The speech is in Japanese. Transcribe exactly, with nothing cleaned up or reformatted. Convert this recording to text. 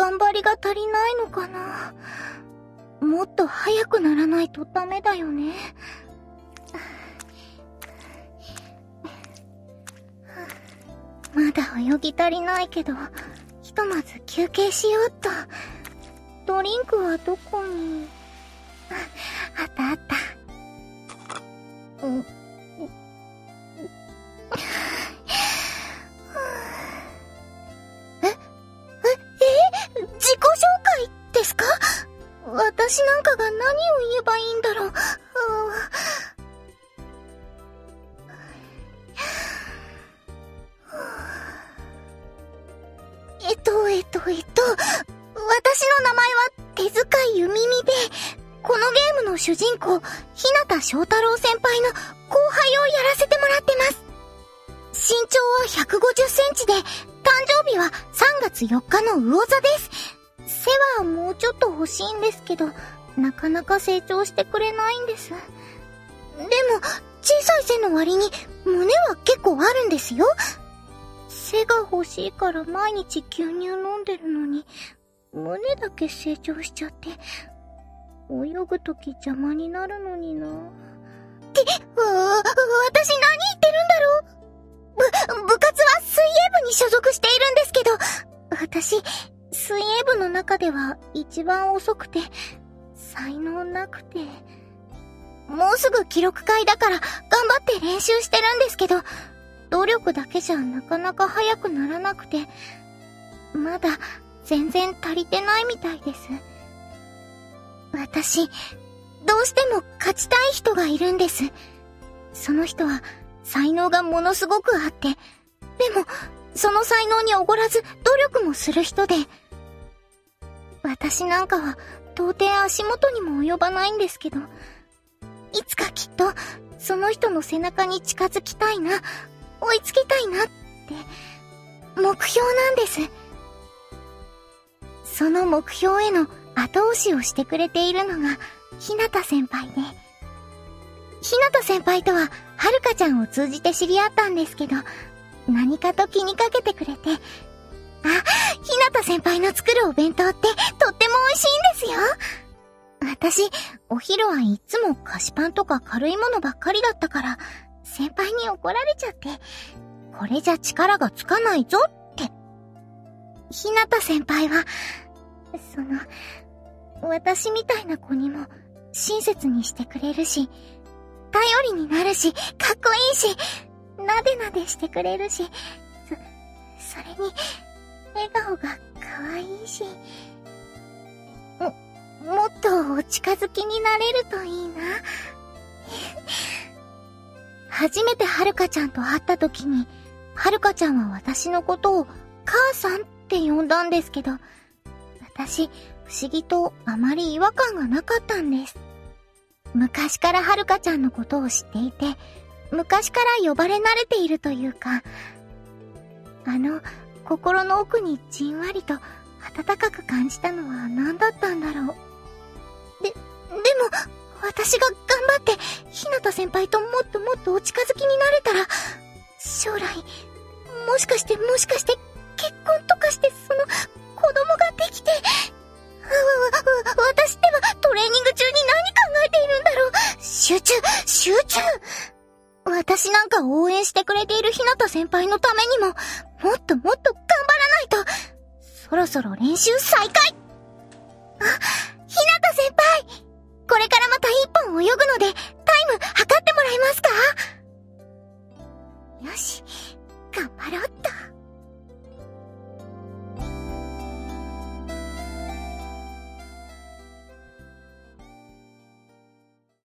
頑張りが足りないのかな。もっと速くならないとダメだよね。まだ泳ぎ足りないけど、ひとまず休憩しようっと。ドリンクはどこに？あ、あったあった。うん。え、え、え、自己紹介ですか？私なんかが何を言えばいいんだろう。えっと、えっと、えっと、私の名前は手塚ゆみみで、このゲームの主人公、日向翔太郎先輩の後輩をやらせてもらってます。身長はひゃくごじゅっセンチで、誕生日はさんがつよっかの魚座です。背はもうちょっと欲しいんですけど、なかなか成長してくれないんです。でも、小さい背の割に胸は結構あるんですよ。背が欲しいから毎日牛乳飲んでるのに、胸だけ成長しちゃって、泳ぐとき邪魔になるのにな。って、うー、私何言ってるんだろう。ぶ、部活は水泳部に所属しているんですけど、私、水泳部の中では一番遅くて、才能なくて。もうすぐ記録会だから頑張って練習してるんですけど、努力だけじゃなかなか速くならなくて、まだ全然足りてないみたいです。私、どうしても勝ちたい人がいるんです。その人は才能がものすごくあって、でもその才能におごらず努力もする人で、私なんかは到底足元にも及ばないんですけど、いつかきっとその人の背中に近づきたいな、追いつきたいなって目標なんです。その目標への後押しをしてくれているのが日向先輩で、日向先輩とははるかちゃんを通じて知り合ったんですけど、何かと気にかけてくれて、あ、日向先輩の作るお弁当ってとっても美味しいんですよ。私、お昼はいつも菓子パンとか軽いものばっかりだったから、先輩に怒られちゃって、これじゃ力がつかないぞって。日向先輩は、その、私みたいな子にも親切にしてくれるし、頼りになるし、かっこいいし、なでなでしてくれるし、そ、それに、笑顔が可愛いし、も、もっとお近づきになれるといいな。初めてはるかちゃんと会った時に、はるかちゃんは私のことを母さんって呼んだんですけど、私、不思議とあまり違和感がなかったんです。昔からはるかちゃんのことを知っていて、昔から呼ばれ慣れているというか、あの、心の奥にじんわりと温かく感じたのは何だったんだろう。で、でも、私が頑張って、日向先輩ともっともっとお近づきになれたら、将来、もしかしてもしかして結婚とかしてその子供ができて、私ってはトレーニング中に何考えているんだろう。集中、集中。私なんか応援してくれている日向先輩のためにも、もっともっと頑張らないと。そろそろ練習再開。あ、日向先輩。これからまた一本泳ぐので、